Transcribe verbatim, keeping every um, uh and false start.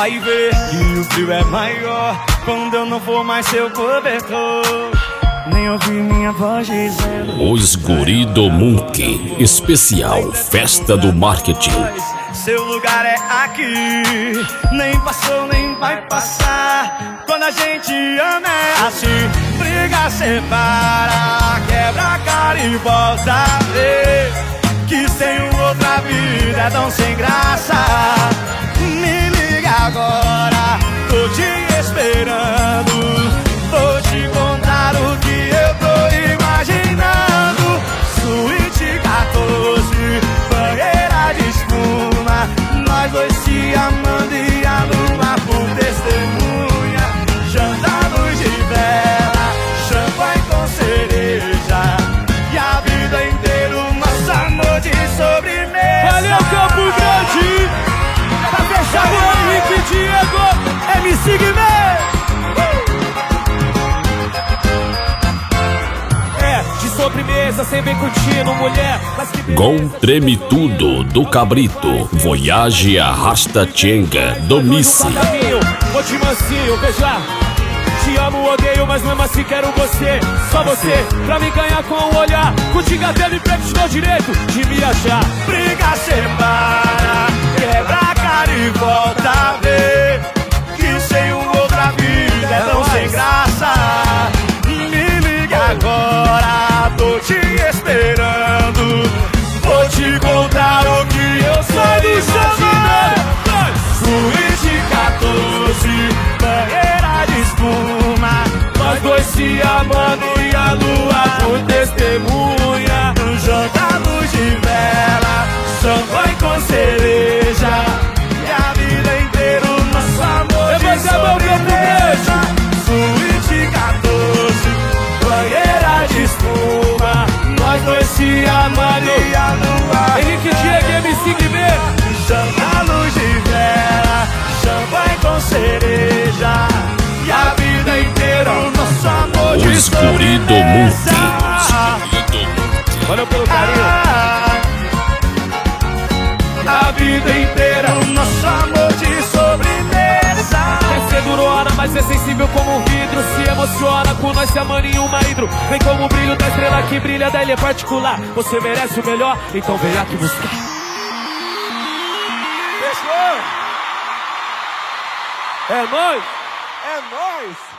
vai ver que o frio é maior quando eu não for mais seu cobertor. Nem ouvi minha voz dizendo: Os Guri do Munk, especial Festa do Marketing. Seu lugar é aqui, nem passou nem vai passar. Quando a gente ama é assim, briga, separa, quebra a cara e volta a ver que sem outra vida é tão sem graça. Me liga agora, tô te esperando, vou te contar o que eu tô imaginando. Suíte quatorze, banheira de espuma, nós dois se amando e a lua por testemunha. Janta, luz de vela, champanhe com cereja, e a vida inteira o nosso amor de sobremesa. Valeu, Campo Grande! Pra fechar o Henrique Diego, M C Guimê! Sobremesa, sem bem curtindo, mulher. Gol Treme Tudo, do Cabrito. Voyage Arrasta Tchenga, do Missy. Vou te mansinho, beijar. Te amo, odeio, mas mesmo assim quero você. Só você, pra me ganhar com o olhar. Contigo até me pego, te dou direito de me achar. Briga, separa, quebra a cara e volta a ver que sem uma outra vida é tão sem graça. Me liga agora, tô te esperando, vou te contar o que eu sei imaginando. Suíte quatorze, banheira de espuma, nós dois se amando e a lua por testemunha. Um jantar, luz de vela, champanhe com cereja, e a vida inteira o nosso amor de sobremesa. Suíte quatorze, banheira de espuma, nós dois se amando e a lua. Henrique Diego, M C Guimê. Jantar, luz de vela, champanhe com cereja, e a vida inteira o nosso amor de Os Guri do Munk. Valeu pelo carinho. A vida inteira o nosso amor de sobremesa. Quer ser durona, mas é sensível como um vidro. Se emociona com nós se amando em uma hidro. Vem como o brilho da estrela que brilha, da ilha particular. Você merece o melhor, então vem aqui buscar. Fechou? É nóis! É nóis!